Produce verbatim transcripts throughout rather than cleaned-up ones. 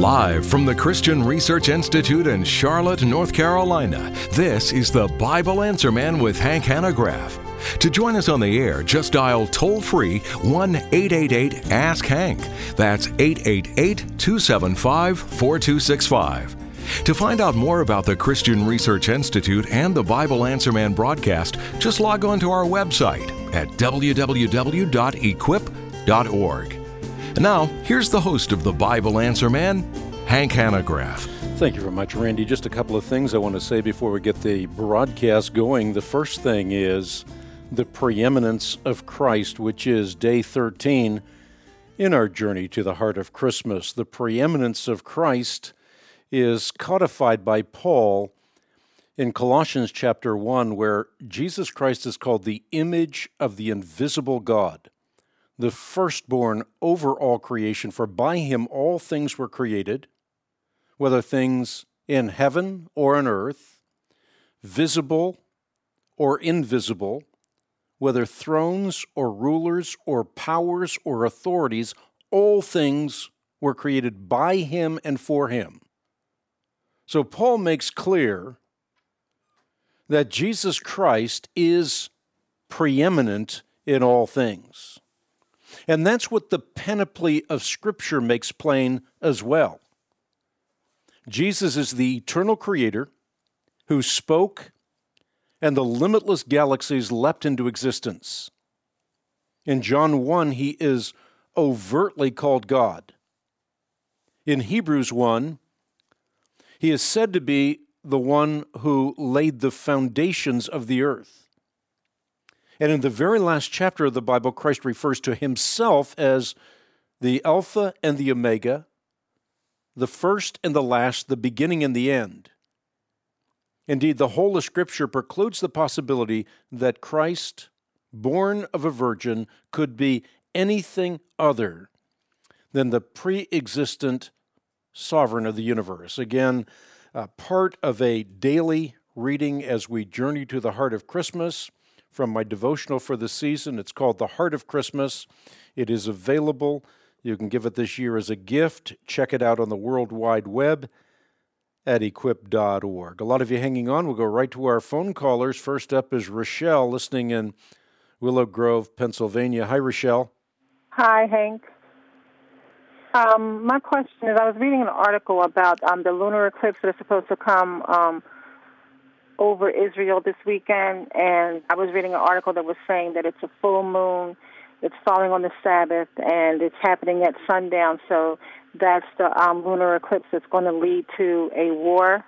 Live from the Christian Research Institute in Charlotte, North Carolina, this is the Bible Answer Man with Hank Hanegraaff. To join us on the air, just dial toll-free one eight eight eight ask Hank. That's eight eight eight, two seven five, four two six five. To find out more about the Christian Research Institute and the Bible Answer Man broadcast, just log on to our website at w w w dot equip dot org. And now, here's the host of the Bible Answer Man, Hank Hanegraaff. Thank you very much, Randy. Just a couple of things I want to say before we get the broadcast going. The first thing is the preeminence of Christ, which is day thirteen in our journey to the heart of Christmas. The preeminence of Christ is codified by Paul in Colossians chapter one, where Jesus Christ is called the image of the invisible God, the firstborn over all creation, for by him all things were created, whether things in heaven or on earth, visible or invisible, whether thrones or rulers or powers or authorities, all things were created by him and for him. So Paul makes clear that Jesus Christ is preeminent in all things. And that's what the panoply of Scripture makes plain as well. Jesus is the eternal creator who spoke, and the limitless galaxies leapt into existence. In John one, he is overtly called God. In Hebrews one, he is said to be the one who laid the foundations of the earth. And in the very last chapter of the Bible, Christ refers to himself as the Alpha and the Omega, the first and the last, the beginning and the end. Indeed, the whole of Scripture precludes the possibility that Christ, born of a virgin, could be anything other than the pre-existent sovereign of the universe. Again, uh, part of a daily reading as we journey to the heart of Christmas from my devotional for the season. It's called The Heart of Christmas. It is available. You can give it this year as a gift. Check it out on the World Wide Web at equip dot org. A lot of you hanging on. We'll go right to our phone callers. First up is Rochelle, listening in Willow Grove, Pennsylvania. Hi, Rochelle. Hi, Hank. Um, my question is, I was reading an article about um, the lunar eclipse that is supposed to come um, over Israel this weekend, and I was reading an article that was saying that it's a full moon, it's falling on the Sabbath, and it's happening at sundown, so that's the um, lunar eclipse that's going to lead to a war.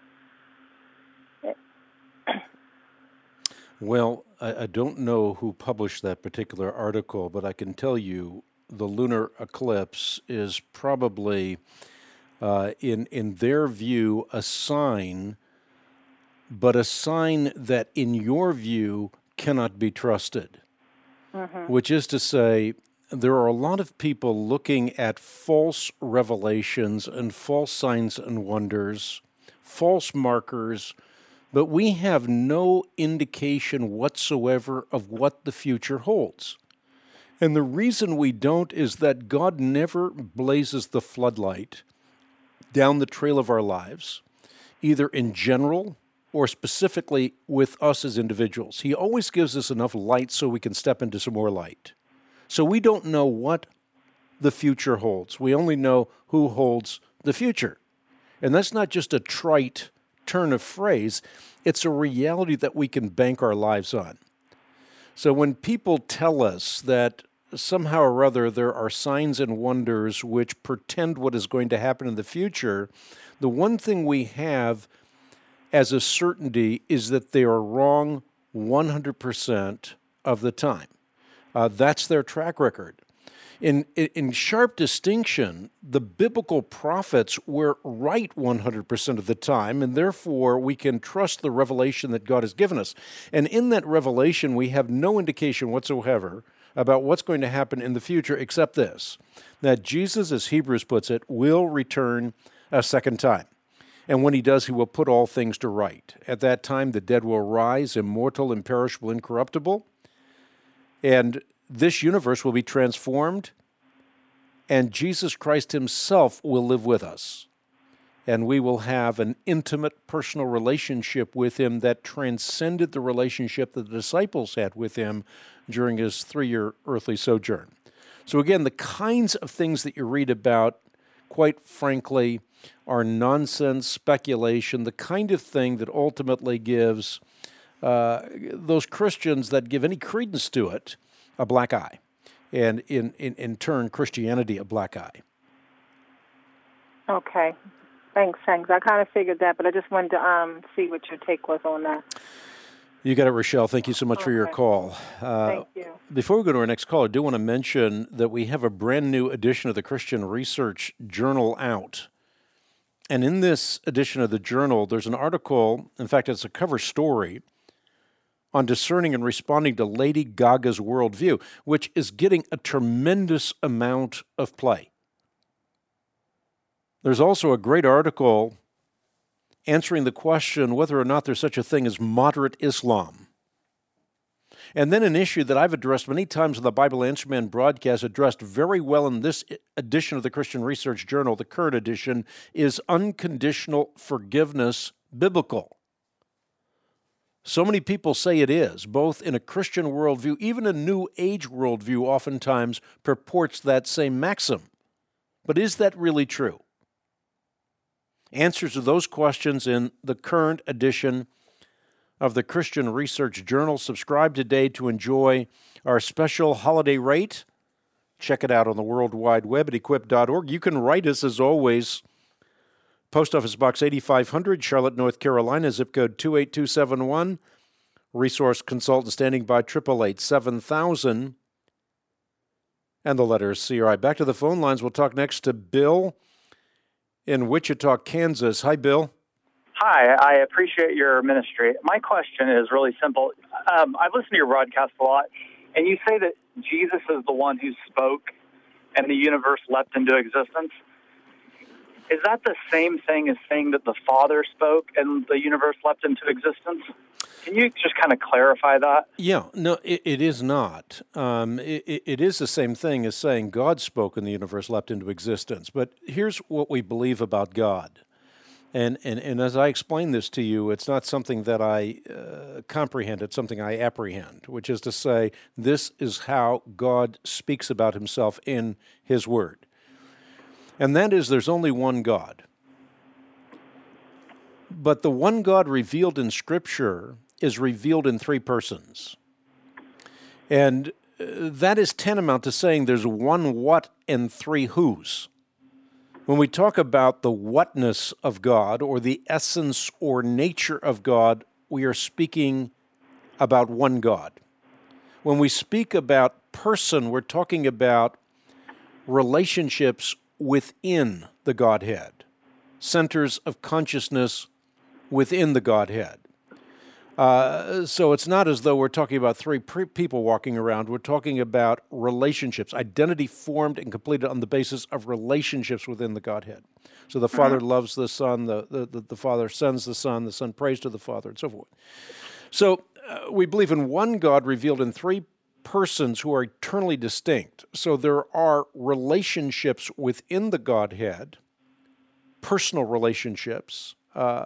Well, I, I don't know who published that particular article, but I can tell you the lunar eclipse is probably, uh, in in their view, a sign, but a sign that, in your view, cannot be trusted. Mm-hmm. Which is to say, there are a lot of people looking at false revelations and false signs and wonders, false markers, but we have no indication whatsoever of what the future holds. And the reason we don't is that God never blazes the floodlight down the trail of our lives, either in general or specifically with us as individuals. He always gives us enough light so we can step into some more light. So we don't know what the future holds. We only know who holds the future. And that's not just a trite turn of phrase. It's a reality that we can bank our lives on. So when people tell us that somehow or other there are signs and wonders which portend what is going to happen in the future, the one thing we have as a certainty is that they are wrong one hundred percent of the time. Uh, that's their track record. In, in sharp distinction, the biblical prophets were right one hundred percent of the time, and therefore we can trust the revelation that God has given us. And in that revelation, we have no indication whatsoever about what's going to happen in the future except this, that Jesus, as Hebrews puts it, will return a second time. And when he does, he will put all things to right. At that time, the dead will rise, immortal, imperishable, incorruptible, and this universe will be transformed and Jesus Christ himself will live with us. And we will have an intimate personal relationship with him that transcended the relationship that the disciples had with him during his three-year earthly sojourn. So again, the kinds of things that you read about, quite frankly, are nonsense, speculation, the kind of thing that ultimately gives uh, those Christians that give any credence to it a black eye, and in, in, in turn, Christianity a black eye. Okay. Thanks, thanks. I kind of figured that, but I just wanted to um, see what your take was on that. You got it, Rochelle. Thank you so much okay. for your call. Uh, Thank you. Before we go to our next call, I do want to mention that we have a brand new edition of the Christian Research Journal out. And in this edition of the journal, there's an article, in fact, it's a cover story, on discerning and responding to Lady Gaga's worldview, which is getting a tremendous amount of play. There's also a great article answering the question whether or not there's such a thing as moderate Islam. And then an issue that I've addressed many times in the Bible Answer Man broadcast, addressed very well in this edition of the Christian Research Journal, the current edition, is unconditional forgiveness biblical? So many people say it is, both in a Christian worldview, even a New Age worldview oftentimes purports that same maxim. But is that really true? Answers to those questions in the current edition of the Christian Research Journal. Subscribe today to enjoy our special holiday rate. Check it out on the World Wide Web at equip dot org. You can write us, as always, Post Office Box eighty-five hundred, Charlotte, North Carolina, zip code two eight two seven one. Resource consultant standing by, eight eight eight, seven thousand. And the letter is C R I. Back to the phone lines. We'll talk next to Bill in Wichita, Kansas. Hi, Bill. Hi, I appreciate your ministry. My question is really simple. Um, I've listened to your broadcast a lot, and you say that Jesus is the one who spoke and the universe leapt into existence. Is that the same thing as saying that the Father spoke and the universe leapt into existence? Can you just kind of clarify that? Yeah, no, it, it is not. Um, it, it is the same thing as saying God spoke and the universe leapt into existence. But here's what we believe about God. And, and, and as I explain this to you, it's not something that I uh, comprehend, it's something I apprehend, which is to say, this is how God speaks about himself in his word. And that is, there's only one God. But the one God revealed in Scripture is revealed in three persons. And that is tantamount to saying there's one what and three whos. When we talk about the whatness of God, or the essence or nature of God, we are speaking about one God. When we speak about person, we're talking about relationships within the Godhead, centers of consciousness within the Godhead. Uh, so it's not as though we're talking about three pre- people walking around. We're talking about relationships, identity formed and completed on the basis of relationships within the Godhead. So the Father loves the Son, the, the, the Father sends the Son, the Son prays to the Father, and so forth. So uh, we believe in one God revealed in three persons who are eternally distinct. So there are relationships within the Godhead, personal relationships, uh,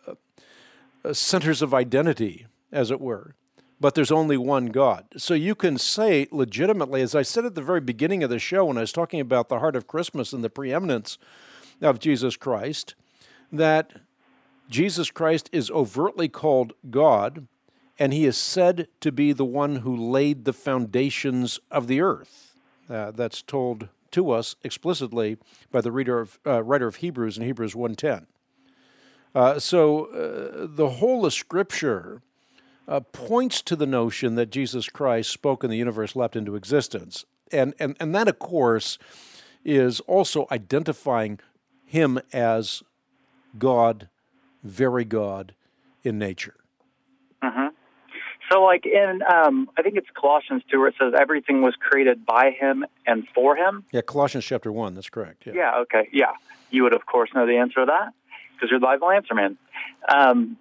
uh, centers of identity, as it were, but there's only one God. So you can say legitimately, as I said at the very beginning of the show when I was talking about the heart of Christmas and the preeminence of Jesus Christ, that Jesus Christ is overtly called God, and he is said to be the one who laid the foundations of the earth. Uh, that's told to us explicitly by the reader of, uh, writer of Hebrews in Hebrews one ten. Uh, so uh, the whole of Scripture uh, points to the notion that Jesus Christ spoke and the universe leapt into existence. And, and, and that, of course, is also identifying him as God, very God in nature. Mm-hmm. So like in, um, I think it's Colossians two, where it says everything was created by him and for him. Yeah, Colossians chapter one, that's correct. Yeah, yeah okay, yeah. You would, of course, know the answer to that, because you're the Bible Answer Man. Um,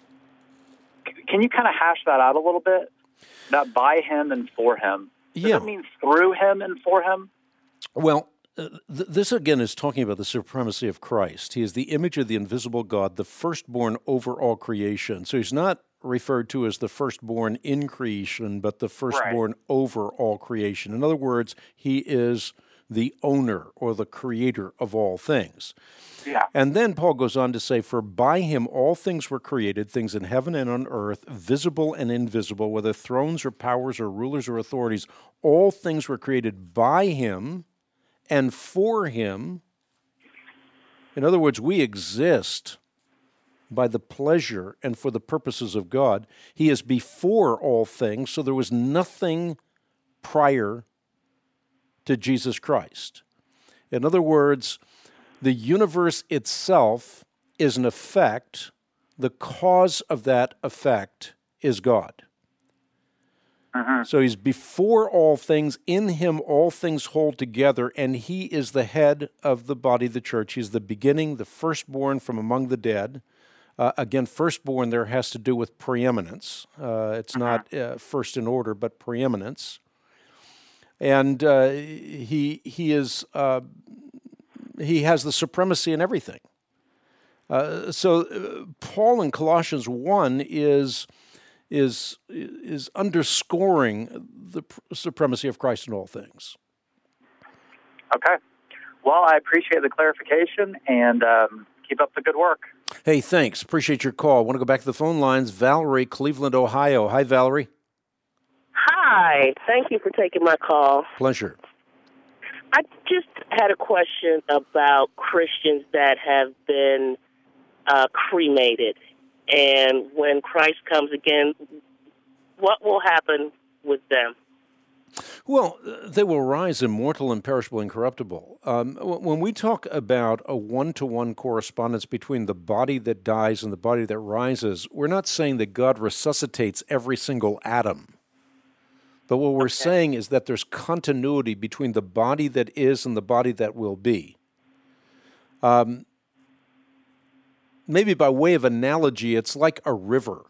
can you kind of hash that out a little bit? That by him and for him. Does yeah. it mean through him and for him? Well, th- this again is talking about the supremacy of Christ. He is the image of the invisible God, the firstborn over all creation. So he's not referred to as the firstborn in creation, but the firstborn right. over all creation. In other words, he is the owner or the creator of all things. Yeah. And then Paul goes on to say, for by him all things were created, things in heaven and on earth, visible and invisible, whether thrones or powers or rulers or authorities, all things were created by him and for him. In other words, we exist by the pleasure and for the purposes of God. He is before all things, so there was nothing prior to Jesus Christ. In other words, the universe itself is an effect. The cause of that effect is God. Uh-huh. So he's before all things. In him all things hold together, and he is the head of the body of the church. He's the beginning, the firstborn from among the dead. Uh, again, firstborn there has to do with preeminence. Uh, it's uh-huh. not uh, first in order, but preeminence. And uh, he he is uh, he has the supremacy in everything. Uh, so uh, Paul in Colossians one is is is underscoring the pr- supremacy of Christ in all things. Okay. Well, I appreciate the clarification, and um, keep up the good work. Hey, thanks. Appreciate your call. I want to go back to the phone lines. Valerie, Cleveland, Ohio. Hi, Valerie. Hi. Thank you for taking my call. Pleasure. I just had a question about Christians that have been uh, cremated. And when Christ comes again, what will happen with them? Well, they will rise immortal, imperishable, incorruptible. Um, when we talk about a one-to-one correspondence between the body that dies and the body that rises, we're not saying that God resuscitates every single atom. But what we're okay. saying is that there's continuity between the body that is and the body that will be. Um, maybe by way of analogy, it's like a river.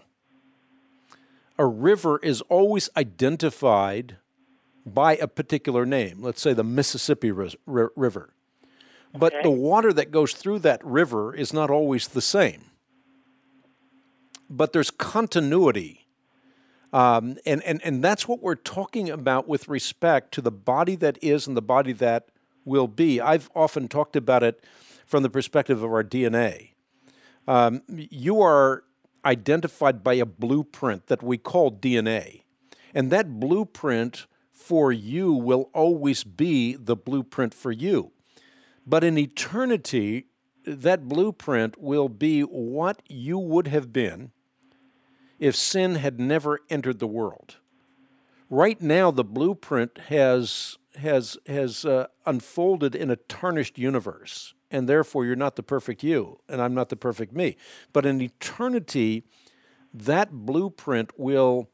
A river is always identified by a particular name, let's say the Mississippi River. But okay. the water that goes through that river is not always the same. But there's continuity. Um, and, and, and that's what we're talking about with respect to the body that is and the body that will be. I've often talked about it from the perspective of our D N A. Um, you are identified by a blueprint that we call D N A. And that blueprint for you will always be the blueprint for you. But in eternity, that blueprint will be what you would have been if sin had never entered the world. Right now, the blueprint has has has uh, unfolded in a tarnished universe, and therefore you're not the perfect you, and I'm not the perfect me. But in eternity, that blueprint will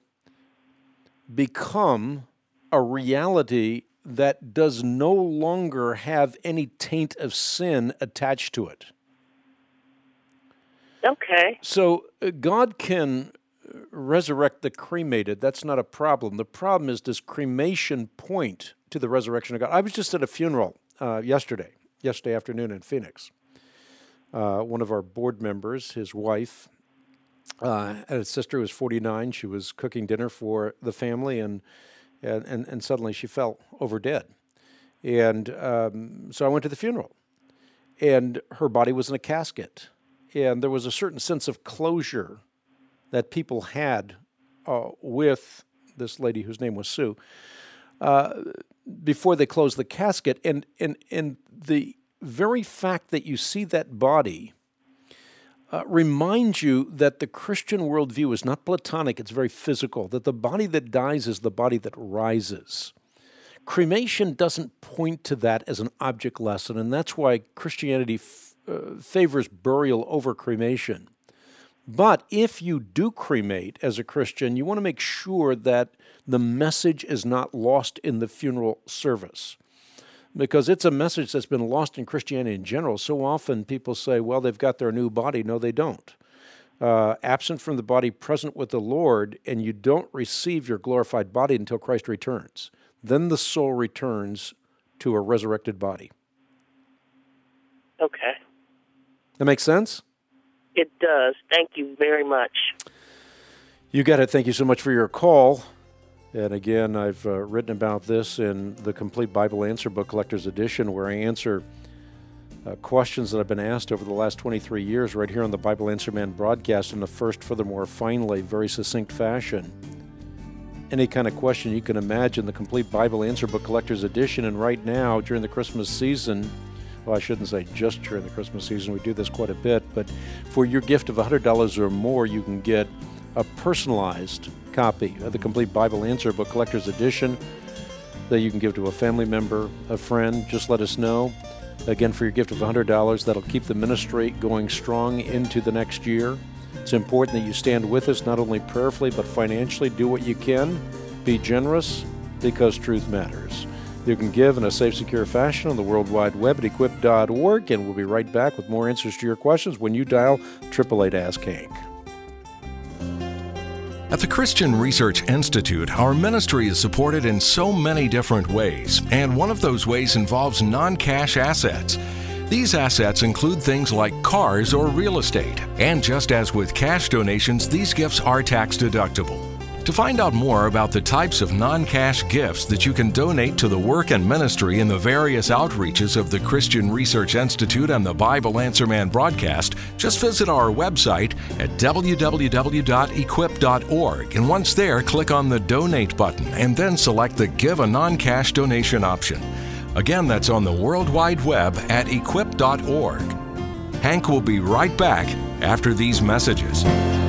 become a reality that does no longer have any taint of sin attached to it. Okay. So uh, God can resurrect the cremated. That's not a problem. The problem is, does cremation point to the resurrection of God? I was just at a funeral uh, yesterday, yesterday afternoon in Phoenix. Uh, one of our board members, his wife, uh, had a sister who was forty-nine. She was cooking dinner for the family, and and, and, and suddenly she fell over dead. And um, so I went to the funeral, and her body was in a casket. And there was a certain sense of closure that people had uh, with this lady whose name was Sue uh, before they closed the casket. And, and, and the very fact that you see that body uh, reminds you that the Christian worldview is not Platonic, it's very physical, that the body that dies is the body that rises. Cremation doesn't point to that as an object lesson, and that's why Christianity f- uh, favors burial over cremation. But if you do cremate as a Christian, you want to make sure that the message is not lost in the funeral service, because it's a message that's been lost in Christianity in general. So often people say, well, they've got their new body. No, they don't. Uh, absent from the body, present with the Lord, and you don't receive your glorified body until Christ returns. Then the soul returns to a resurrected body. Okay. That makes sense? It does. Thank you very much. You got it. Thank you so much for your call. And again, I've uh, written about this in the Complete Bible Answer Book Collector's Edition, where I answer uh, questions that I've been asked over the last twenty-three years right here on the Bible Answer Man broadcast in the first, furthermore, finally, very succinct fashion. Any kind of question you can imagine, the Complete Bible Answer Book Collector's Edition. And right now, during the Christmas season, well, I shouldn't say just during the Christmas season, we do this quite a bit, but for your gift of one hundred dollars or more, you can get a personalized copy of the Complete Bible Answer Book Collector's Edition that you can give to a family member, a friend. Just let us know. Again, for your gift of one hundred dollars, that'll keep the ministry going strong into the next year. It's important that you stand with us, not only prayerfully, but financially. Do what you can. Be generous, because truth matters. You can give in a safe, secure fashion on the World Wide Web at equip dot org, and we'll be right back with more answers to your questions when you dial eight eight eight, ask Hank. At the Christian Research Institute, our ministry is supported in so many different ways, and one of those ways involves non-cash assets. These assets include things like cars or real estate, and just as with cash donations, these gifts are tax deductible. To find out more about the types of non-cash gifts that you can donate to the work and ministry in the various outreaches of the Christian Research Institute and the Bible Answer Man broadcast, just visit our website at w w w dot equip dot org, and once there, click on the Donate button and then select the Give a Non-Cash Donation option. Again, that's on the World Wide Web at equip dot org. Hank will be right back after these messages.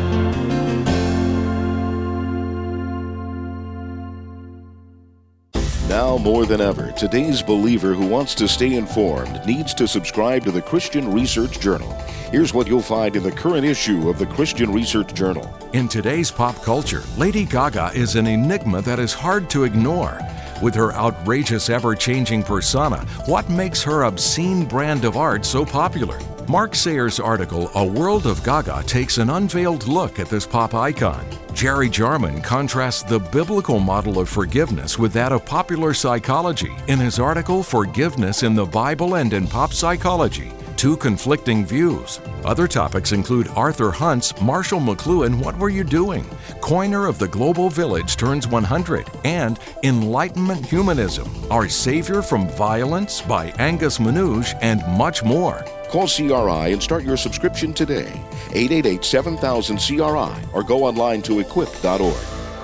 Now more than ever, today's believer who wants to stay informed needs to subscribe to the Christian Research Journal. Here's what you'll find in the current issue of the Christian Research Journal. In today's pop culture, Lady Gaga is an enigma that is hard to ignore. With her outrageous, ever-changing persona, what makes her obscene brand of art so popular? Mark Sayers' article, A World of Gaga, takes an unveiled look at this pop icon. Jerry Jarman contrasts the biblical model of forgiveness with that of popular psychology in his article, Forgiveness in the Bible and in Pop Psychology, Two Conflicting Views. Other topics include Arthur Hunt's Marshall McLuhan, What Were You Doing?, Coiner of the Global Village Turns one hundred, and Enlightenment Humanism, Our Savior from Violence by Angus Manouche, and much more. Call C R I and start your subscription today. eight eight eight, seven thousand, C R I or go online to equip dot org.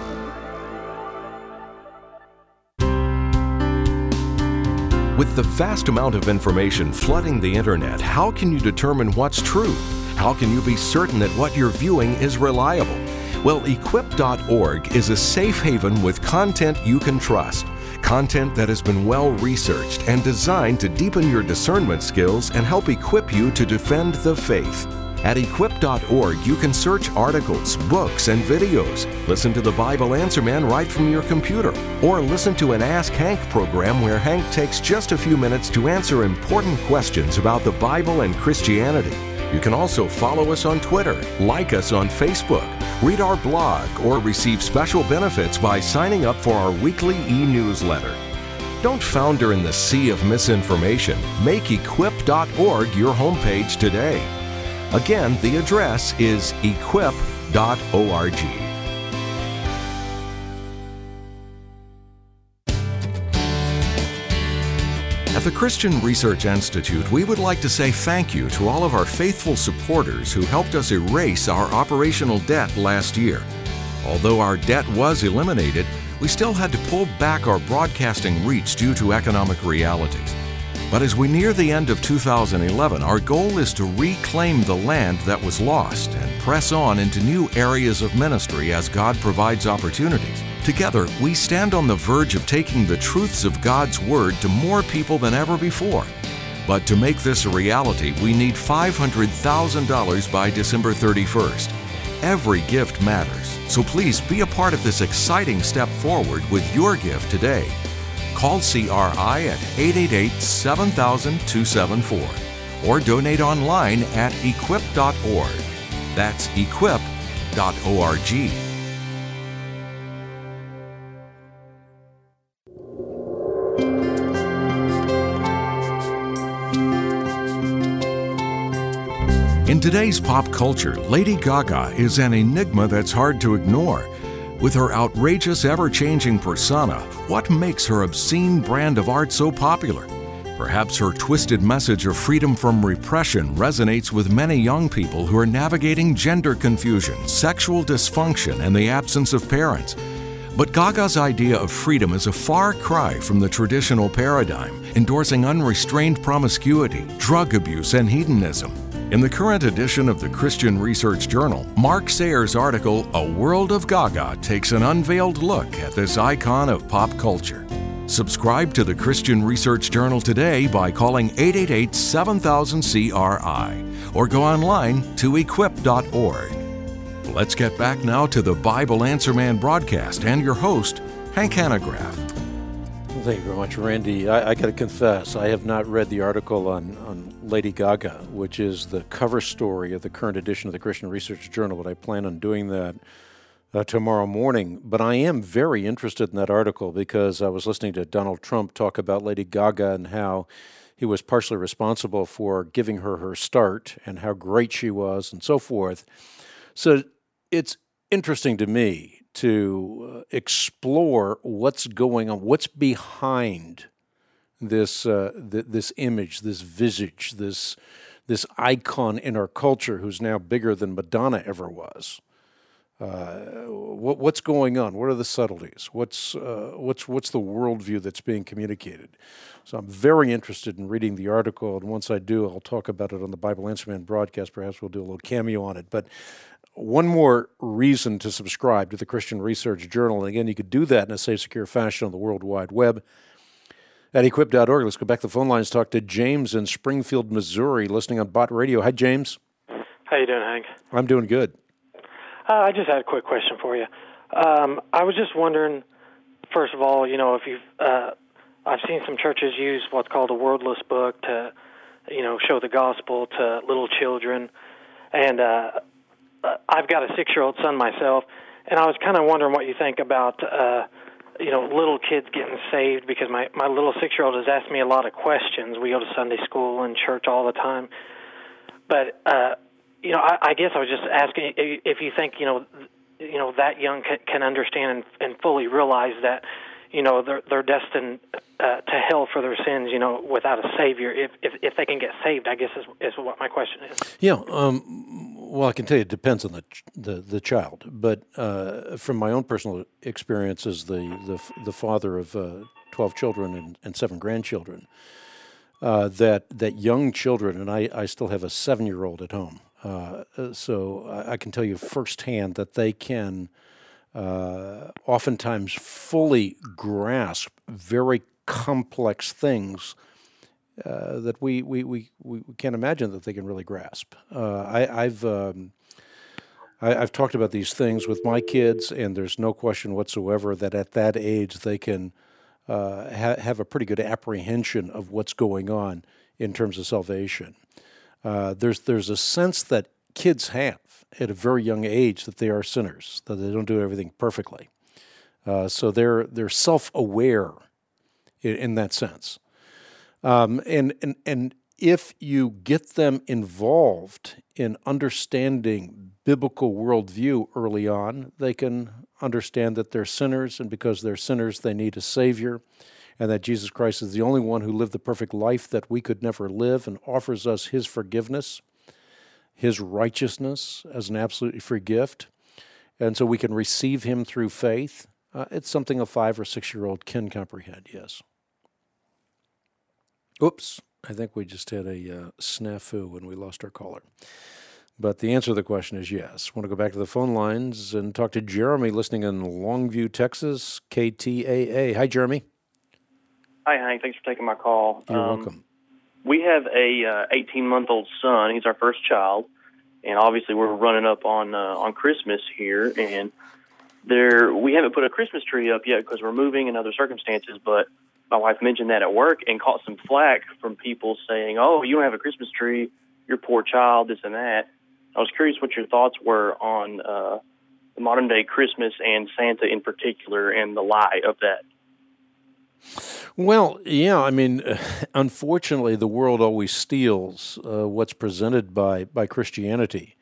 With the vast amount of information flooding the internet, how can you determine what's true? How can you be certain that what you're viewing is reliable? Well, equip dot org is a safe haven with content you can trust. Content that has been well researched and designed to deepen your discernment skills and help equip you to defend the faith. At equip dot org, you can search articles, books, and videos, listen to the Bible Answer Man right from your computer, or listen to an Ask Hank program where Hank takes just a few minutes to answer important questions about the Bible and Christianity. You can also follow us on Twitter, like us on Facebook, read our blog, or receive special benefits by signing up for our weekly e-newsletter. Don't founder in the sea of misinformation. Make equip dot org your homepage today. Again, the address is equip dot org. At the Christian Research Institute, we would like to say thank you to all of our faithful supporters who helped us erase our operational debt last year. Although our debt was eliminated, we still had to pull back our broadcasting reach due to economic realities. But as we near the end of two thousand eleven, our goal is to reclaim the land that was lost and press on into new areas of ministry as God provides opportunities. Together, we stand on the verge of taking the truths of God's Word to more people than ever before. But to make this a reality, we need five hundred thousand dollars by December thirty-first. Every gift matters, so please be a part of this exciting step forward with your gift today. Call C R I at eight eight eight, seven thousand, two seven four or donate online at equip dot org. That's equip dot org. today's pop culture, Lady Gaga is an enigma that's hard to ignore. With her outrageous, ever-changing persona, what makes her obscene brand of art so popular? Perhaps her twisted message of freedom from repression resonates with many young people who are navigating gender confusion, sexual dysfunction, and the absence of parents. But Gaga's idea of freedom is a far cry from the traditional paradigm, endorsing unrestrained promiscuity, drug abuse, and hedonism. In the current edition of the Christian Research Journal, Mark Sayers' article, A World of Gaga, takes an unveiled look at this icon of pop culture. Subscribe to the Christian Research Journal today by calling eight eight eight, seven thousand, C R I or go online to equip dot org. Let's get back now to the Bible Answer Man broadcast and your host, Hank Hanegraaff. Thank you very much, Randy. I, I got to confess, I have not read the article on, on Lady Gaga, which is the cover story of the current edition of the Christian Research Journal, but I plan on doing that uh, tomorrow morning. But I am very interested in that article because I was listening to Donald Trump talk about Lady Gaga and how he was partially responsible for giving her her start and how great she was and so forth. So it's interesting to me to uh, explore what's going on, what's behind this uh, th- this image, this visage, this this icon in our culture who's now bigger than Madonna ever was. Uh, what, what's going on? What are the subtleties? What's uh, what's what's the worldview that's being communicated? So I'm very interested in reading the article, and once I do, I'll talk about it on the Bible Answer Man broadcast. Perhaps we'll do a little cameo on it, but. One more reason to subscribe to the Christian Research Journal. And again, you could do that in a safe, secure fashion on the World Wide Web at equip dot org. Let's go back to the phone lines, talk to James in Springfield, Missouri, listening on Bott Radio. Hi, James. How you doing, Hank? I'm doing good. Uh, I just had a quick question for you. Um, I was just wondering, first of all, you know, if you've, uh, I've seen some churches use what's called a wordless book to, you know, show the gospel to little children. And, uh, I've got a six-year-old son myself, and I was kind of wondering what you think about, uh, you know, little kids getting saved, because my, my little six-year-old has asked me a lot of questions. We go to Sunday school and church all the time. But, uh, you know, I, I guess I was just asking if you think, you know, you know that young can, can understand and, and fully realize that, you know, they're, they're destined uh, to hell for their sins, you know, without a Savior. If if, if they can get saved, I guess is, is what my question is. Yeah, um, well, I can tell you it depends on the the, the child. But uh, from my own personal experience as the, the, the father of uh, twelve children and, and seven grandchildren, uh, that that young children, and I, I still have a seven-year-old at home, uh, so I, I can tell you firsthand that they can uh, oftentimes fully grasp very complex things uh, that we, we, we, we can't imagine that they can really grasp. Uh, I, I've um, I, I've talked about these things with my kids, and there's no question whatsoever that at that age they can uh, ha- have a pretty good apprehension of what's going on in terms of salvation. Uh, there's there's a sense that kids have at a very young age that they are sinners, that they don't do everything perfectly. Uh, so they're they're self-aware in, in that sense. Um, and, and and if you get them involved in understanding biblical worldview early on, they can understand that they're sinners, and because they're sinners, they need a Savior, and that Jesus Christ is the only one who lived the perfect life that we could never live and offers us His forgiveness, His righteousness as an absolutely free gift, and so we can receive Him through faith. Uh, it's something a five- or six-year-old can comprehend, yes. Oops, I think we just had a uh, snafu when we lost our caller. But the answer to the question is yes. I want to go back to the phone lines and talk to Jeremy, listening in Longview, Texas, K T A A. Hi, Jeremy. Hi, Hank. Thanks for taking my call. You're um, welcome. We have a uh, eighteen-month-old son. He's our first child, and obviously we're running up on uh, on Christmas here, and there we haven't put a Christmas tree up yet because we're moving and other circumstances, but my wife mentioned that at work and caught some flack from people saying, oh, you don't have a Christmas tree, you're a poor child, this and that. I was curious what your thoughts were on uh, the modern-day Christmas and Santa in particular and the lie of that. Well, yeah, I mean, unfortunately, the world always steals uh, what's presented by, by Christianity.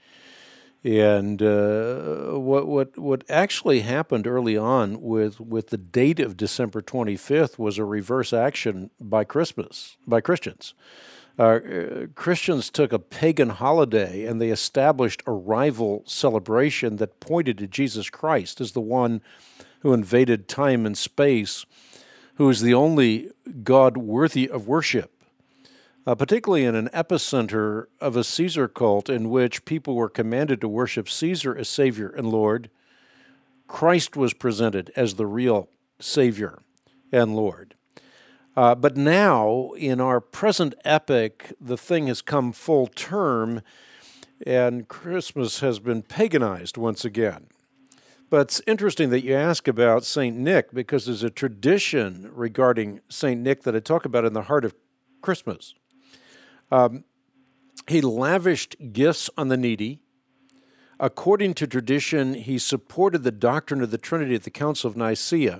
And uh, what what what actually happened early on with, with the date of December twenty-fifth was a reverse action by Christmas, by Christians. Uh, Christians took a pagan holiday and they established a rival celebration that pointed to Jesus Christ as the one who invaded time and space, who is the only God worthy of worship. Uh, particularly in an epicenter of a Caesar cult in which people were commanded to worship Caesar as Savior and Lord, Christ was presented as the real Savior and Lord. Uh, but now, in our present epoch, the thing has come full term, and Christmas has been paganized once again. But it's interesting that you ask about Saint Nick, because there's a tradition regarding Saint Nick that I talk about in the heart of Christmas. Um, he lavished gifts on the needy. According to tradition, he supported the doctrine of the Trinity at the Council of Nicaea.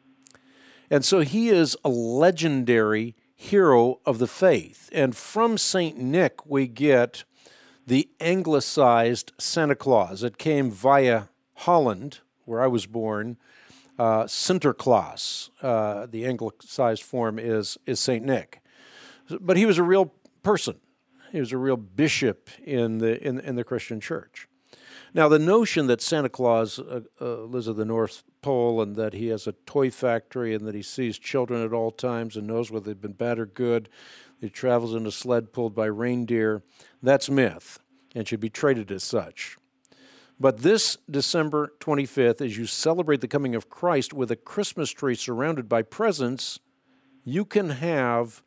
And so he is a legendary hero of the faith. And from Saint Nick, we get the anglicized Santa Claus. It came via Holland, where I was born. Uh, Sinterklaas, uh, the anglicized form is, is Saint Nick. But he was a real person. He was a real bishop in the in, in the Christian church. Now, the notion that Santa Claus uh, uh, lives at the North Pole and that he has a toy factory and that he sees children at all times and knows whether they've been bad or good, he travels in a sled pulled by reindeer, that's myth and should be treated as such. But this December twenty-fifth, as you celebrate the coming of Christ with a Christmas tree surrounded by presents, you can have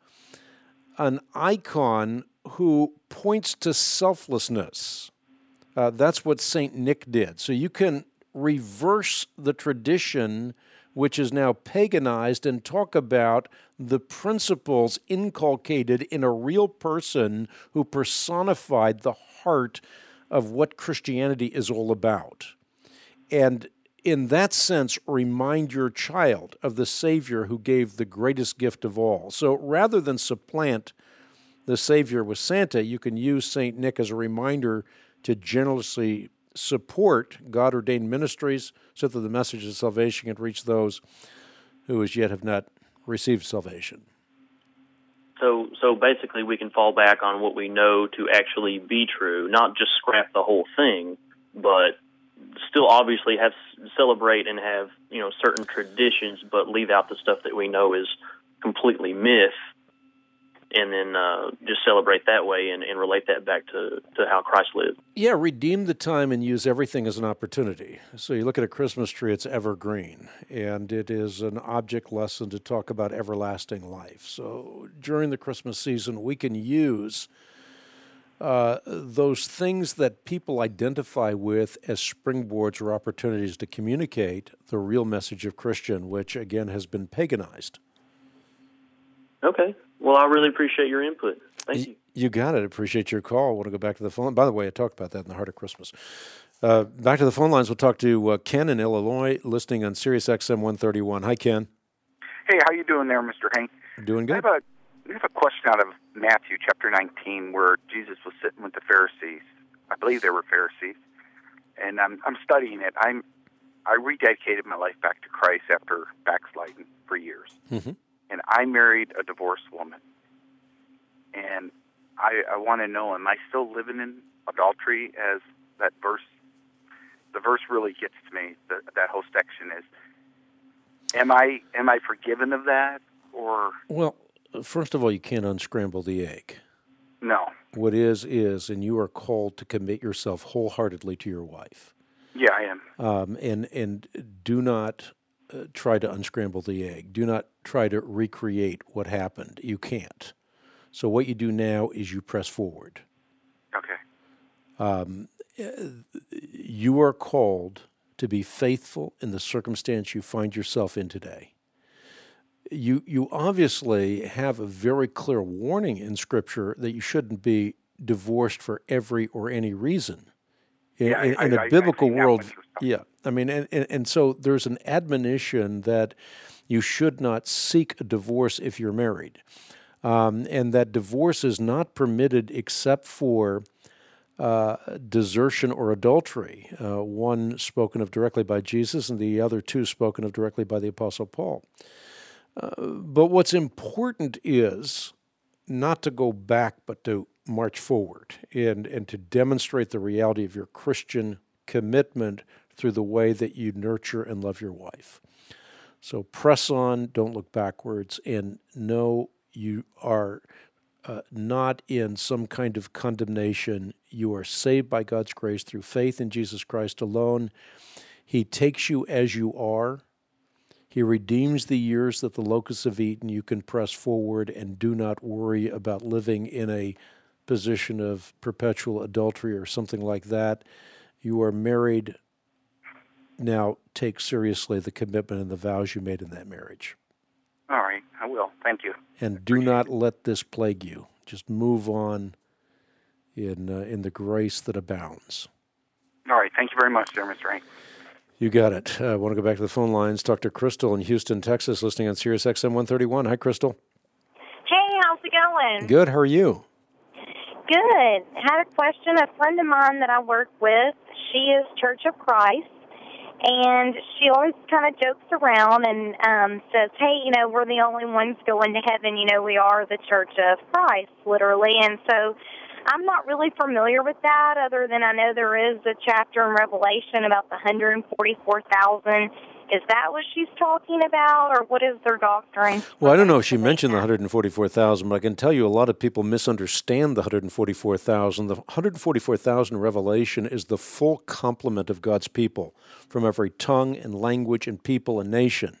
an icon who points to selflessness. Uh, that's what Saint Nick did. So you can reverse the tradition, which is now paganized, and talk about the principles inculcated in a real person who personified the heart of what Christianity is all about. And in that sense, remind your child of the Savior who gave the greatest gift of all. So rather than supplant the Savior with Santa, you can use Saint Nick as a reminder to generously support God-ordained ministries so that the message of salvation can reach those who as yet have not received salvation. So, so basically we can fall back on what we know to actually be true, not just scrap the whole thing, but still obviously have celebrate and have, you know, certain traditions, but leave out the stuff that we know is completely myth, and then uh, just celebrate that way and, and relate that back to, to how Christ lived. Yeah, redeem the time and use everything as an opportunity. So you look at a Christmas tree, it's evergreen, and it is an object lesson to talk about everlasting life. So during the Christmas season, we can use uh, those things that people identify with as springboards or opportunities to communicate the real message of Christian, which, again, has been paganized. Okay. Well, I really appreciate your input. Thank you. You got it. Appreciate your call. I want to go back to the phone. By the way, I talked about that in the heart of Christmas. Uh, back to the phone lines. We'll talk to uh, Ken in Illinois, listening on Sirius X M one thirty-one. Hi, Ken. Hey, how you doing there, Mister Hank? Doing good. I have a, I have a question out of Matthew chapter nineteen, where Jesus was sitting with the Pharisees. I believe they were Pharisees, and I'm I'm studying it. I'm I rededicated my life back to Christ after backsliding for years. Mm-hmm. And I married a divorced woman. And I, I want to know, am I still living in adultery, as that verse, the verse really gets to me, the, that whole section is, am I am I forgiven of that, or? Well, first of all, you can't unscramble the egg. No. What is, is, and you are called to commit yourself wholeheartedly to your wife. Yeah, I am. Um, and, and do not uh, try to unscramble the egg. Do not try to recreate what happened. You can't. So what you do now is you press forward. Okay. Um, you are called to be faithful in the circumstance you find yourself in today. You you obviously have a very clear warning in Scripture that you shouldn't be divorced for every or any reason. In, yeah, in, I, in a I, biblical I world, yeah. I mean, and, and, and so there's an admonition that You should not seek a divorce if you're married. Um, and that divorce is not permitted except for uh, desertion or adultery, uh, one spoken of directly by Jesus and the other two spoken of directly by the Apostle Paul. Uh, but what's important is not to go back, but to march forward and, and to demonstrate the reality of your Christian commitment through the way that you nurture and love your wife. So press on, don't look backwards, and know you are uh, not in some kind of condemnation. You are saved by God's grace through faith in Jesus Christ alone. He takes you as you are. He redeems the years that the locusts have eaten. You can press forward and do not worry about living in a position of perpetual adultery or something like that. You are married. Now take seriously the commitment and the vows you made in that marriage. All right, I will. Thank you. And do not let this plague you. Just move on in uh, in the grace that abounds. All right, thank you very much, there, Mister Hank. You got it. I uh, want to go back to the phone lines. Talk to Crystal in Houston, Texas, listening on Sirius X M one thirty-one. Hi, Crystal. Hey, how's it going? Good. How are you? Good. I had a question. A friend of mine that I work with, she is Church of Christ, and she always kind of jokes around and um, says, hey, you know, we're the only ones going to heaven. You know, we are the Church of Christ, literally. And so I'm not really familiar with that, other than I know there is a chapter in Revelation about the one hundred forty-four thousand. Is that what she's talking about, or what is their doctrine? Well, I don't know if she mentioned the one hundred forty-four thousand, but I can tell you a lot of people misunderstand the one hundred forty-four thousand. The one hundred forty-four thousand Revelation is the full complement of God's people from every tongue and language and people and nation.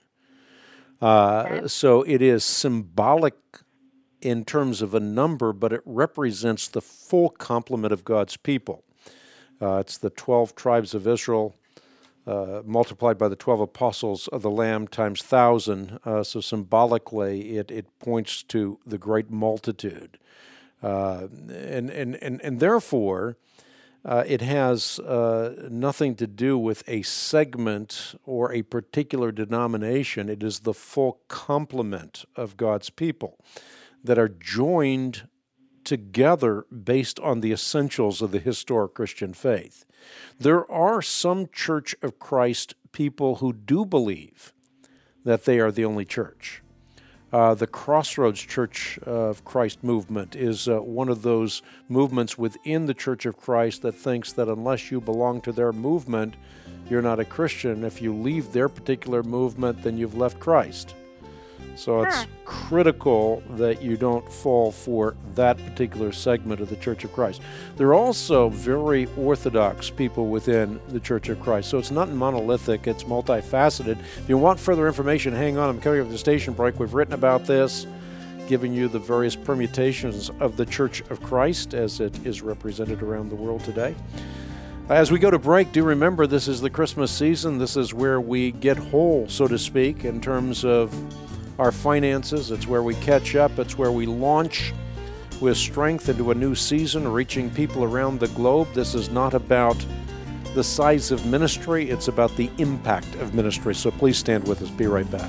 Uh, okay. So it is symbolic in terms of a number, but it represents the full complement of God's people. Uh, it's the twelve tribes of Israel, Uh, multiplied by the twelve apostles of the Lamb times thousand. Uh, so symbolically, it, it points to the great multitude. Uh, and, and, and, and therefore, uh, it has uh, nothing to do with a segment or a particular denomination. It is the full complement of God's people that are joined together based on the essentials of the historic Christian faith. There are some Church of Christ people who do believe that they are the only church. Uh, the Crossroads Church of Christ movement is uh, one of those movements within the Church of Christ that thinks that unless you belong to their movement, you're not a Christian. If you leave their particular movement, then you've left Christ. So it's huh. critical that you don't fall for that particular segment of the Church of Christ. There are also very orthodox people within the Church of Christ. So it's not monolithic, it's multifaceted. If you want further information, hang on. I'm coming up to the station break. We've written about this, giving you the various permutations of the Church of Christ as it is represented around the world today. As we go to break, do remember this is the Christmas season. This is where we get whole, so to speak, in terms of our finances. It's where we catch up. It's where we launch with strength into a new season, reaching people around the globe. This is not about the size of ministry. It's about the impact of ministry. So please stand with us. Be right back.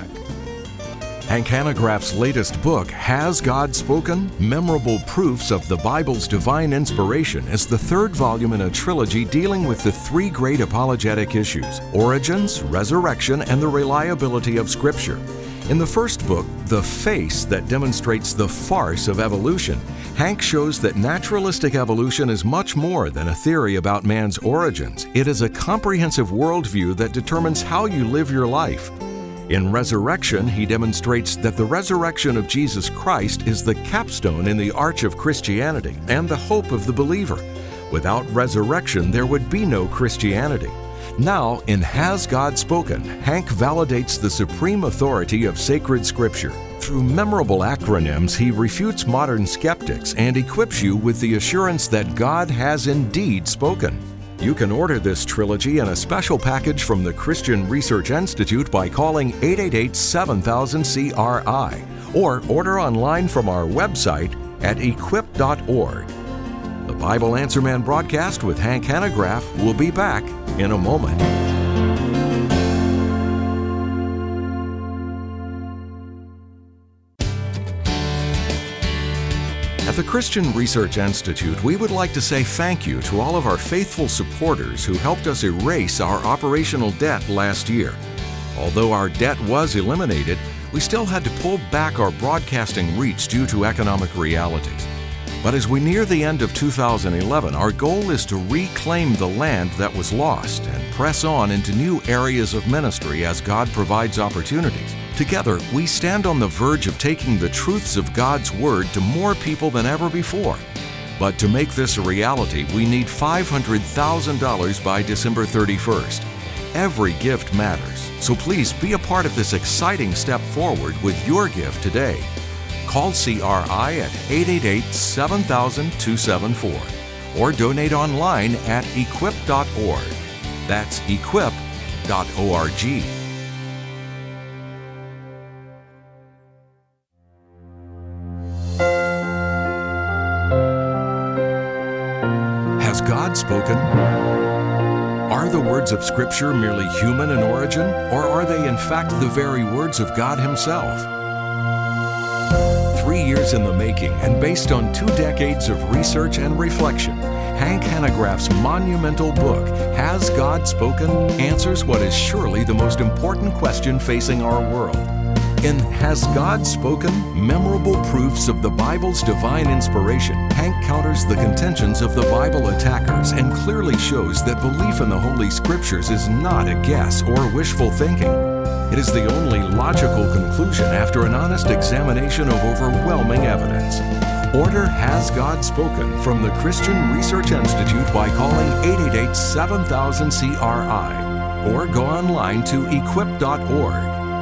Hank Hanegraaff's latest book, Has God Spoken? Memorable Proofs of the Bible's Divine Inspiration, is the third volume in a trilogy dealing with the three great apologetic issues: origins, resurrection, and the reliability of Scripture. In the first book, The Face That Demonstrates the Farce of Evolution, Hank shows that naturalistic evolution is much more than a theory about man's origins. It is a comprehensive worldview that determines how you live your life. In Resurrection, he demonstrates that the resurrection of Jesus Christ is the capstone in the arch of Christianity and the hope of the believer. Without resurrection, there would be no Christianity. Now, in Has God Spoken?, Hank validates the supreme authority of sacred Scripture. Through memorable acronyms, he refutes modern skeptics and equips you with the assurance that God has indeed spoken. You can order this trilogy in a special package from the Christian Research Institute by calling eight eight eight, seven thousand, C R I or order online from our website at equip dot org. The Bible Answer Man broadcast with Hank Hanegraaff will be back in a moment. the Christian Research Institute, we would like to say thank you to all of our faithful supporters who helped us erase our operational debt last year. Although our debt was eliminated, we still had to pull back our broadcasting reach due to economic realities. But as we near the end of two thousand eleven, our goal is to reclaim the land that was lost and press on into new areas of ministry as God provides opportunities. Together, we stand on the verge of taking the truths of God's Word to more people than ever before. But to make this a reality, we need five hundred thousand dollars by December thirty-first. Every gift matters, so please be a part of this exciting step forward with your gift today. Call C R I at eight eight eight, seven thousand, two seven four or donate online at equip dot org. That's equip dot org. Has God spoken? Are the words of Scripture merely human in origin, or are they in fact the very words of God Himself? Three years in the making and based on two decades of research and reflection, Hank Hanegraaff's monumental book, Has God Spoken?, answers what is surely the most important question facing our world. In Has God Spoken? Memorable Proofs of the Bible's Divine Inspiration, Hank counters the contentions of the Bible attackers and clearly shows that belief in the Holy Scriptures is not a guess or wishful thinking. It is the only logical conclusion after an honest examination of overwhelming evidence. Order Has God Spoken from the Christian Research Institute by calling eight eight eight, seven thousand, C R I or go online to equip dot org.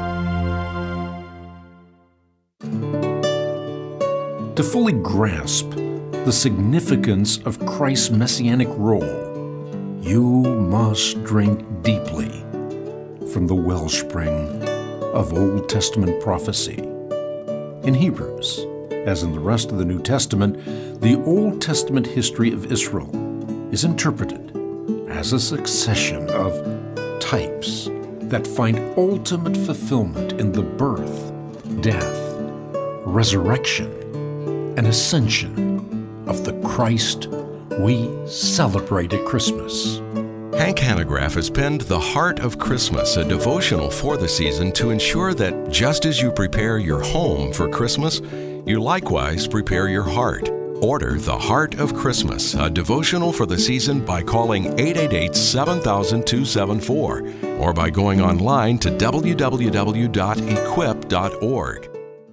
To fully grasp the significance of Christ's messianic role, you must drink deeply from the wellspring of Old Testament prophecy. In Hebrews, as in the rest of the New Testament, the Old Testament history of Israel is interpreted as a succession of types that find ultimate fulfillment in the birth, death, resurrection, and ascension of the Christ we celebrate at Christmas. Hank Hanegraaff has penned The Heart of Christmas, a devotional for the season to ensure that just as you prepare your home for Christmas, you likewise prepare your heart. Order The Heart of Christmas, a devotional for the season by calling eight eight eight, seven thousand, two seven four or by going online to w w w dot equip dot org.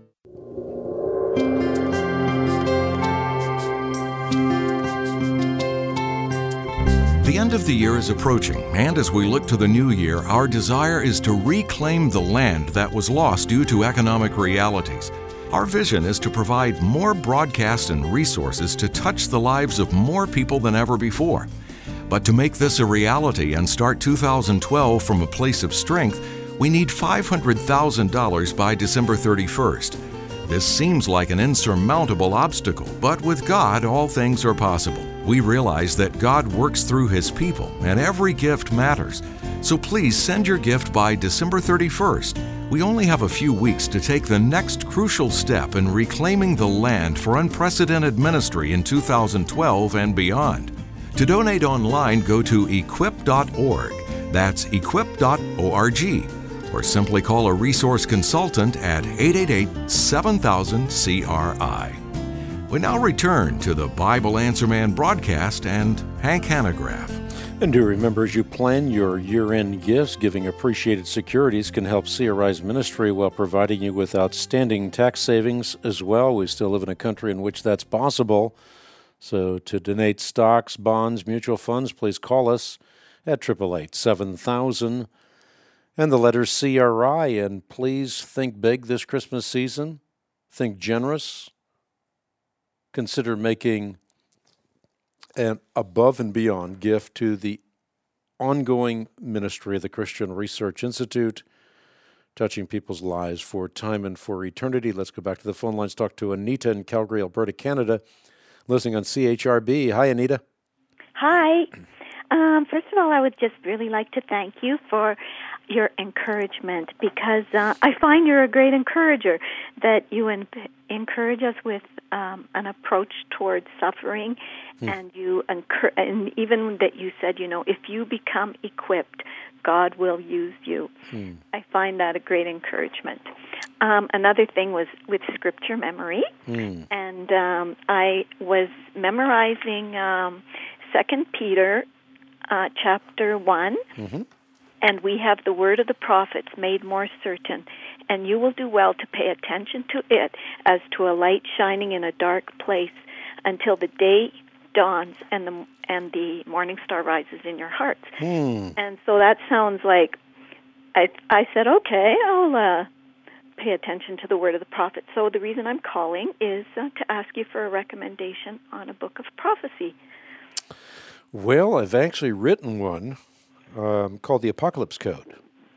The end of the year is approaching, and as we look to the new year, our desire is to reclaim the land that was lost due to economic realities. Our vision is to provide more broadcasts and resources to touch the lives of more people than ever before. But to make this a reality and start two thousand twelve from a place of strength, we need five hundred thousand dollars by December thirty-first. This seems like an insurmountable obstacle, but with God, all things are possible. We realize that God works through His people, and every gift matters. So please send your gift by December thirty-first. We only have a few weeks to take the next crucial step in reclaiming the land for unprecedented ministry in two thousand twelve and beyond. To donate online, go to equip dot org. That's equip dot org. Or simply call a resource consultant at eight eight eight, seven thousand, C R I. We now return to the Bible Answer Man broadcast and Hank Hanegraaff. And do remember, as you plan your year-end gifts, giving appreciated securities can help C R I's ministry while providing you with outstanding tax savings as well. We still live in a country in which that's possible. So to donate stocks, bonds, mutual funds, please call us at eight eight eight, seven thousand and the letters C R I. And please think big this Christmas season. Think generous. Consider making an above and beyond gift to the ongoing ministry of the Christian Research Institute, touching people's lives for time and for eternity. Let's go back to the phone lines, talk to Anita in Calgary, Alberta, Canada, listening on C H R B. Hi, Anita. Hi. Um, first of all, I would just really like to thank you for your encouragement, because uh, I find you're a great encourager, that you en- encourage us with um, an approach towards suffering, hmm. and you encur- and even that you said, you know, if you become equipped, God will use you. Hmm. I find that a great encouragement. Um, another thing was with scripture memory, hmm. and um, I was memorizing um, Second Peter uh, chapter one. Mm-hmm. And we have the word of the prophets made more certain, and you will do well to pay attention to it as to a light shining in a dark place until the day dawns and the and the morning star rises in your hearts. Hmm. And so that sounds like, I I said, okay, I'll uh, pay attention to the word of the prophet. So the reason I'm calling is uh, to ask you for a recommendation on a book of prophecy. Well, I've actually written one. Um, called the Apocalypse Code.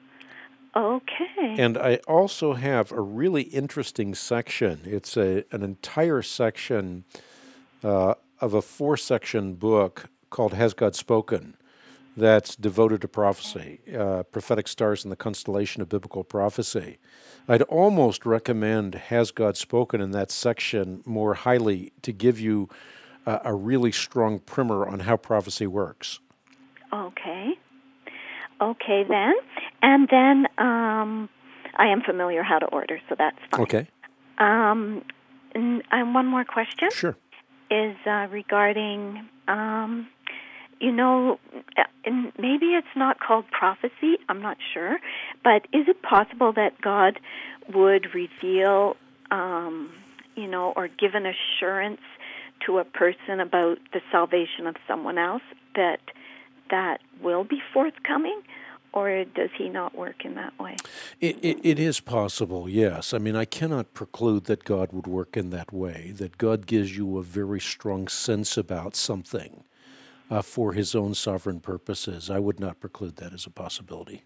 Okay. And I also have a really interesting section. It's a an entire section uh, of a four-section book called Has God Spoken that's devoted to prophecy, uh, prophetic stars in the constellation of biblical prophecy. I'd almost recommend Has God Spoken in that section more highly to give you uh, a really strong primer on how prophecy works. Okay. Okay, then. And then um, I am familiar how to order, so that's fine. Okay. Um, and, and one more question. Sure. Is uh, regarding, um, you know, and maybe it's not called prophecy, I'm not sure, but is it possible that God would reveal, um, you know, or give an assurance to a person about the salvation of someone else that that will be forthcoming, or does he not work in that way? It, it, it is possible, yes. I mean, I cannot preclude that God would work in that way, that God gives you a very strong sense about something uh, for his own sovereign purposes. I would not preclude that as a possibility.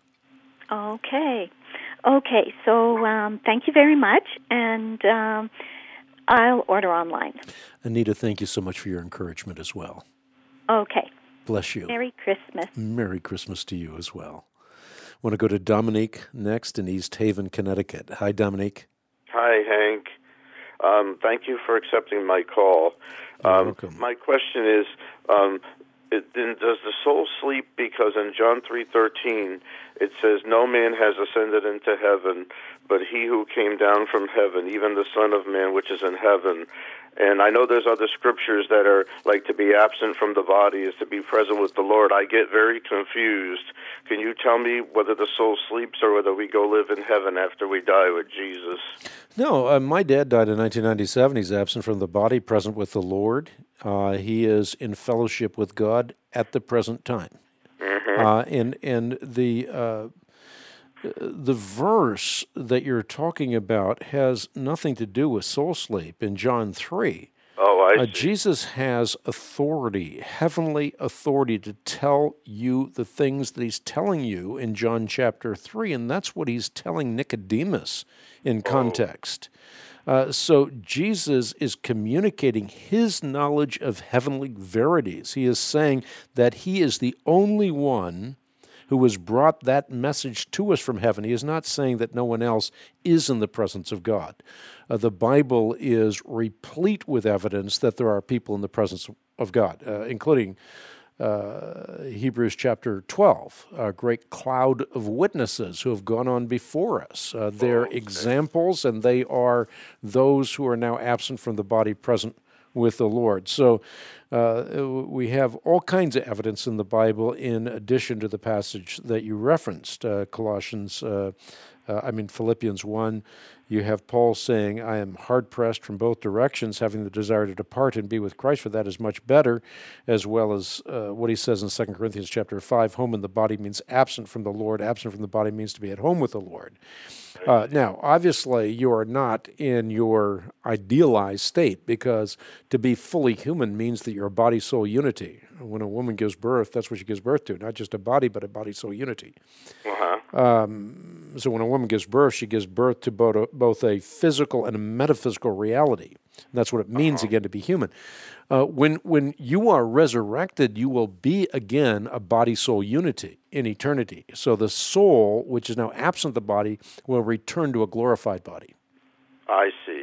Okay. Okay, so um, thank you very much, and um, I'll order online. Anita, thank you so much for your encouragement as well. Okay. Bless you. Merry Christmas. Merry Christmas to you as well. I want to go to Dominique next in East Haven, Connecticut. Hi, Dominique. Hi, Hank. Um, thank you for accepting my call. You're um, welcome. My question is, um, it, does the soul sleep? Because in John three thirteen, it says, "No man has ascended into heaven, but he who came down from heaven, even the Son of Man which is in heaven." And I know there's other scriptures that are like to be absent from the body is to be present with the Lord. I get very confused. Can you tell me whether the soul sleeps or whether we go live in heaven after we die with Jesus? No, uh, my dad died in nineteen ninety-seven. He's absent from the body, present with the Lord. Uh, he is in fellowship with God at the present time. Mm-hmm. Uh, and and the uh, the verse that you're talking about has nothing to do with soul sleep in John three. Oh, I uh, see. Jesus has authority, heavenly authority, to tell you the things that he's telling you in John chapter three, and that's what he's telling Nicodemus in context. Oh. Uh, so Jesus is communicating his knowledge of heavenly verities. He is saying that he is the only one who has brought that message to us from heaven. He is not saying that no one else is in the presence of God. Uh, the Bible is replete with evidence that there are people in the presence of God, uh, including uh, Hebrews chapter twelve, a great cloud of witnesses who have gone on before us. Uh, they're oh, examples, and they are those who are now absent from the body, present with the Lord. So uh, we have all kinds of evidence in the Bible in addition to the passage that you referenced, uh, Colossians, uh, uh, I mean Philippians one. You have Paul saying, "I am hard-pressed from both directions, having the desire to depart and be with Christ, for that is much better," as well as uh, what he says in Second Corinthians chapter five, home in the body means absent from the Lord. Absent from the body means to be at home with the Lord. Uh, now, obviously, you are not in your idealized state, because to be fully human means that you're a body-soul unity. When a woman gives birth, that's what she gives birth to, not just a body, but a body-soul unity. Uh-huh. Um, so when a woman gives birth, she gives birth to both a, both a physical and a metaphysical reality. And that's what it means, uh-huh. again, to be human. Uh, when when you are resurrected, you will be again a body-soul unity in eternity. So the soul, which is now absent the body, will return to a glorified body. I see.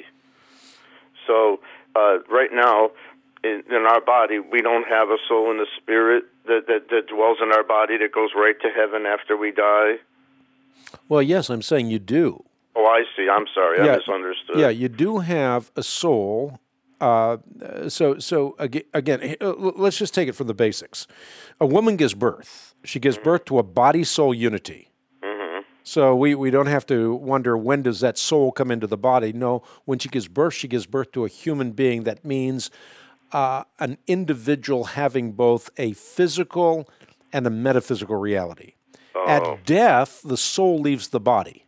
So uh, right now, in, in our body, we don't have a soul and a spirit that, that, that dwells in our body that goes right to heaven after we die? Well, yes, I'm saying you do. Oh, I see. I'm sorry. Yeah, I misunderstood. Yeah, you do have a soul. Uh, so, so again, let's just take it from the basics. A woman gives birth. She gives mm-hmm. birth to a body-soul unity. Mm-hmm. So we, we don't have to wonder, when does that soul come into the body? No, when she gives birth, she gives birth to a human being. That means uh, an individual having both a physical and a metaphysical reality. Oh. At death, the soul leaves the body.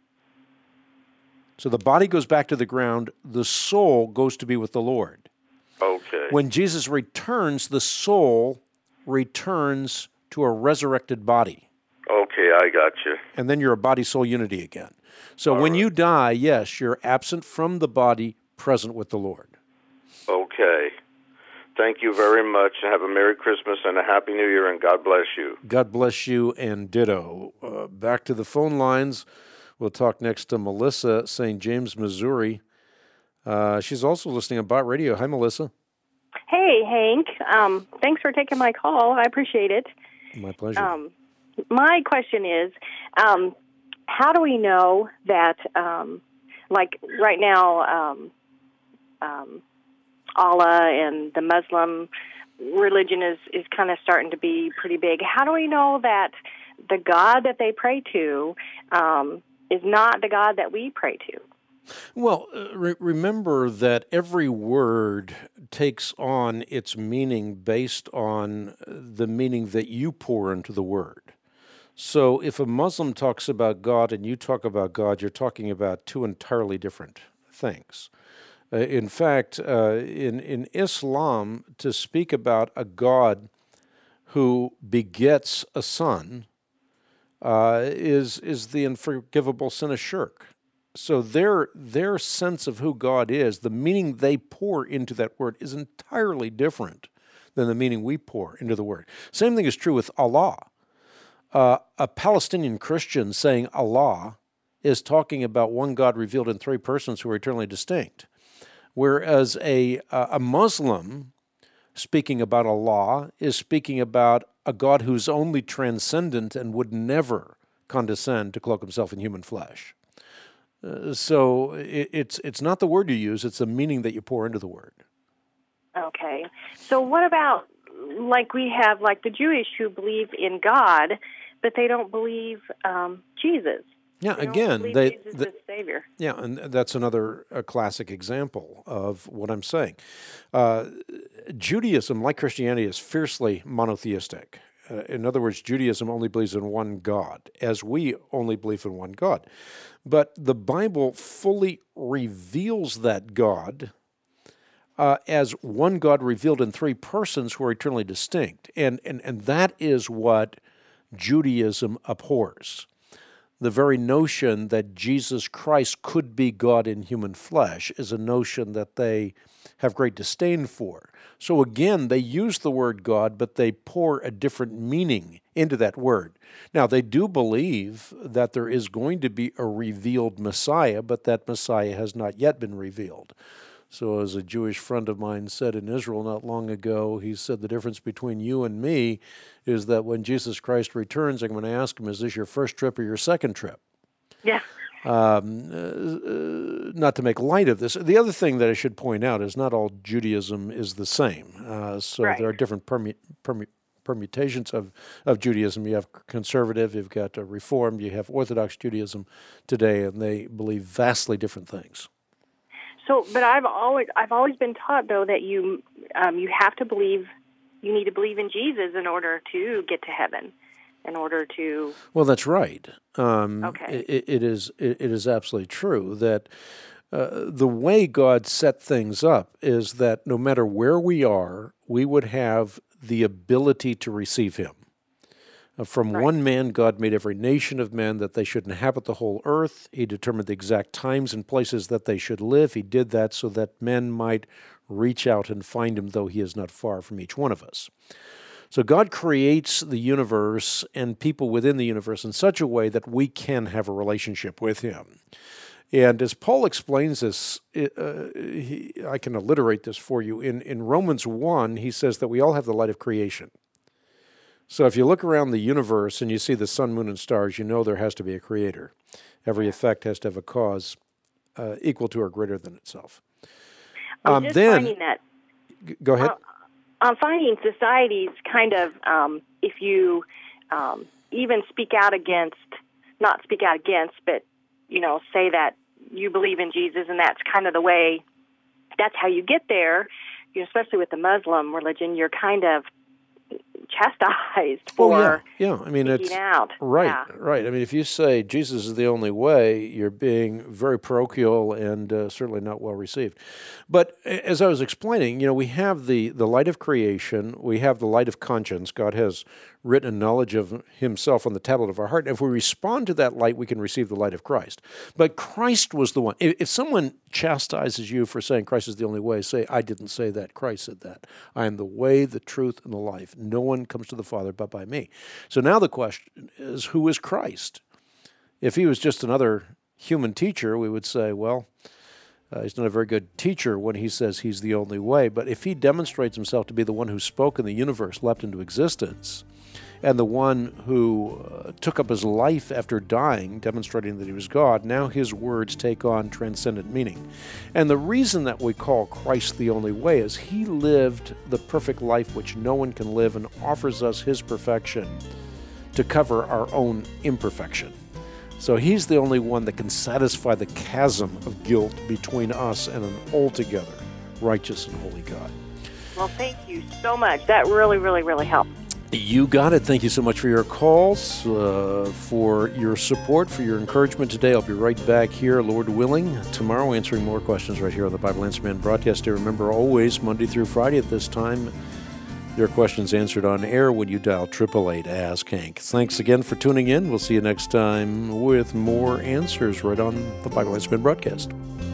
So the body goes back to the ground, the soul goes to be with the Lord. Okay. When Jesus returns, the soul returns to a resurrected body. Okay, I got you. And then you're a body-soul unity again. So All when right. you die, yes, you're absent from the body, present with the Lord. Okay. Thank you very much. Have a Merry Christmas and a Happy New Year, and God bless you. God bless you, and ditto. Uh, back to the phone lines. We'll talk next to Melissa, Saint James, Missouri. Uh, she's also listening on Bot Radio. Hi, Melissa. Hey, Hank. Um, thanks for taking my call. I appreciate it. My pleasure. Um, my question is, um, how do we know that, um, like right now, um, um, Allah and the Muslim religion is, is kind of starting to be pretty big. How do we know that the God that they pray to um, is not the God that we pray to? Well, uh, re- remember that every word takes on its meaning based on the meaning that you pour into the word. So if a Muslim talks about God and you talk about God, you're talking about two entirely different things. Uh, in fact, uh, in, in Islam, to speak about a God who begets a son uh, is, is the unforgivable sin of shirk. So their their sense of who God is, the meaning they pour into that word, is entirely different than the meaning we pour into the word. Same thing is true with Allah. Uh, a Palestinian Christian saying Allah is talking about one God revealed in three persons who are eternally distinct. Whereas a, a Muslim speaking about Allah is speaking about a God who's only transcendent and would never condescend to cloak himself in human flesh. Uh, so it, it's it's not the word you use, it's the meaning that you pour into the word. Okay. So what about, like we have, like the Jewish who believe in God, but they don't believe um, Jesus? Yeah, they again, don't they... Jesus the, is Savior. Yeah, and that's another a classic example of what I'm saying. Uh, Judaism, like Christianity, is fiercely monotheistic. Uh, in other words, Judaism only believes in one God, as we only believe in one God. But the Bible fully reveals that God uh, as one God revealed in three persons who are eternally distinct. And, and, and that is what Judaism abhors. The very notion that Jesus Christ could be God in human flesh is a notion that they have great disdain for. So again, they use the word God, but they pour a different meaning into that word. Now, they do believe that there is going to be a revealed Messiah, but that Messiah has not yet been revealed. So as a Jewish friend of mine said in Israel not long ago, he said the difference between you and me is that when Jesus Christ returns, I'm going to ask him, is this your first trip or your second trip? Yeah. Um, uh, not to make light of this. The other thing that I should point out is not all Judaism is the same. Uh, so right. there are different permu- permu- permutations of, of Judaism. You have conservative, you've got uh, Reformed, you have Orthodox Judaism today, and they believe vastly different things. So, but I've always I've always been taught though that you um, you have to believe you need to believe in Jesus in order to get to heaven, in order to. Well, that's right. Um, okay. It, it is it, it is absolutely true that uh, the way God set things up is that no matter where we are, we would have the ability to receive Him. Uh, from right. one man, God made every nation of men that they should inhabit the whole earth. He determined the exact times and places that they should live. He did that so that men might reach out and find him, though he is not far from each one of us. So God creates the universe and people within the universe in such a way that we can have a relationship with him. And as Paul explains this, uh, he, I can alliterate this for you. In, in Romans one, he says that we all have the light of creation. So if you look around the universe and you see the sun, moon, and stars, you know there has to be a creator. Every effect has to have a cause uh, equal to or greater than itself. I'm Um, just then, finding that. Go ahead. Uh, I'm finding societies kind of, um, if you um, even speak out against, not speak out against, but, you know, say that you believe in Jesus and that's kind of the way, that's how you get there, you know, especially with the Muslim religion, you're kind of chastised for oh, yeah. yeah, I mean, it's out. right, yeah. right. I mean, if you say Jesus is the only way, you're being very parochial and uh, certainly not well received. But as I was explaining, you know, we have the, the light of creation, we have the light of conscience. God has written a knowledge of himself on the tablet of our heart. And if we respond to that light, we can receive the light of Christ. But Christ was the one. If, if someone chastises you for saying Christ is the only way, say, I didn't say that. Christ said that. I am the way, the truth, and the life. No one comes to the Father but by me. So now the question is, who is Christ? If he was just another human teacher, we would say, well, uh, he's not a very good teacher when he says he's the only way. But if he demonstrates himself to be the one who spoke and the universe leapt into existence, and the one who uh, took up his life after dying, demonstrating that he was God, now his words take on transcendent meaning. And the reason that we call Christ the only way is he lived the perfect life which no one can live and offers us his perfection to cover our own imperfection. So he's the only one that can satisfy the chasm of guilt between us and an altogether righteous and holy God. Well, thank you so much. That really, really, really helped. You got it. Thank you so much for your calls, uh, for your support, for your encouragement today. I'll be right back here, Lord willing, tomorrow answering more questions right here on the Bible Answer Man broadcast. And remember, always, Monday through Friday at this time, your questions answered on air when you dial eight eight eight, ask Hank. Thanks again for tuning in. We'll see you next time with more answers right on the Bible Answer Man broadcast.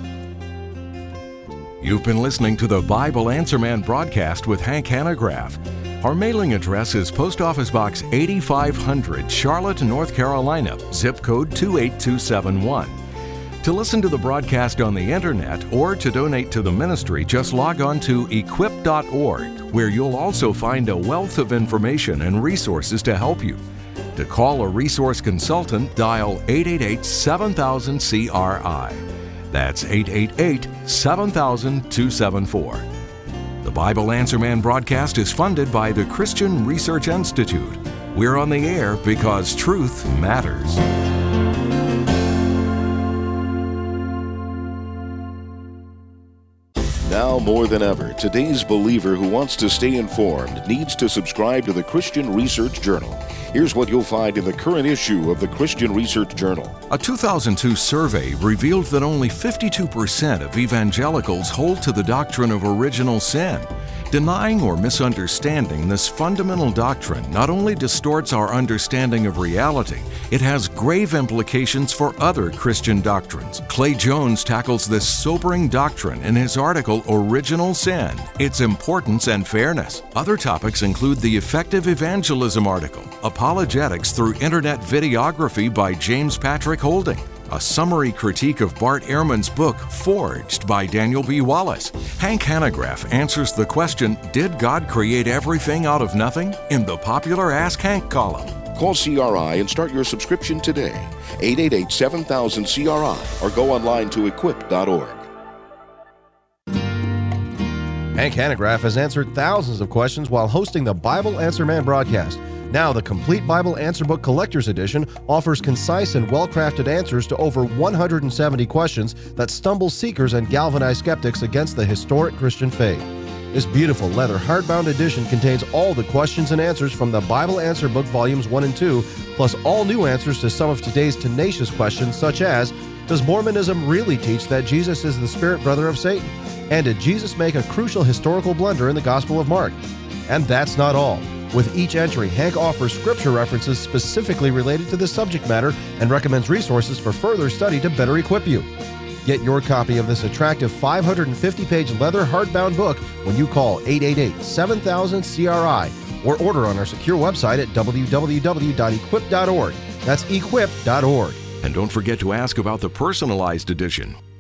You've been listening to the Bible Answer Man broadcast with Hank Hanegraaff. Our mailing address is Post Office Box eighty-five hundred, Charlotte, North Carolina, zip code two eight two seven one. To listen to the broadcast on the internet or to donate to the ministry, just log on to equip dot org, where you'll also find a wealth of information and resources to help you. To call a resource consultant, dial eight eight eight, seven thousand, C R I. That's eight eight eight, seven thousand, two seven four. The Bible Answer Man broadcast is funded by the Christian Research Institute. We're on the air because truth matters. Now more than ever, today's believer who wants to stay informed needs to subscribe to the Christian Research Journal. Here's what you'll find in the current issue of the Christian Research Journal. A two thousand two survey revealed that only fifty-two percent of evangelicals hold to the doctrine of original sin. Denying or misunderstanding this fundamental doctrine not only distorts our understanding of reality, it has grave implications for other Christian doctrines. Clay Jones tackles this sobering doctrine in his article, Original Sin, Its Importance and Fairness. Other topics include the Effective Evangelism article, Apologetics Through Internet Videography by James Patrick Holding, a summary critique of Bart Ehrman's book, Forged by Daniel B. Wallace. Hank Hanegraaff answers the question, did God create everything out of nothing? In the popular Ask Hank column. Call C R I and start your subscription today. eight eight eight, seven thousand, C R I or go online to equip dot org. Hank Hanegraaff has answered thousands of questions while hosting the Bible Answer Man broadcast. Now, the Complete Bible Answer Book Collector's Edition offers concise and well-crafted answers to over one hundred seventy questions that stumble seekers and galvanize skeptics against the historic Christian faith. This beautiful leather hardbound edition contains all the questions and answers from the Bible Answer Book Volumes one and two, plus all new answers to some of today's tenacious questions such as, does Mormonism really teach that Jesus is the spirit brother of Satan? And did Jesus make a crucial historical blunder in the Gospel of Mark? And that's not all. With each entry, Hank offers scripture references specifically related to the subject matter and recommends resources for further study to better equip you. Get your copy of this attractive five hundred fifty page leather hardbound book when you call eight eight eight, seven thousand, C R I or order on our secure website at w w w dot equip dot org. That's equip dot org. And don't forget to ask about the personalized edition.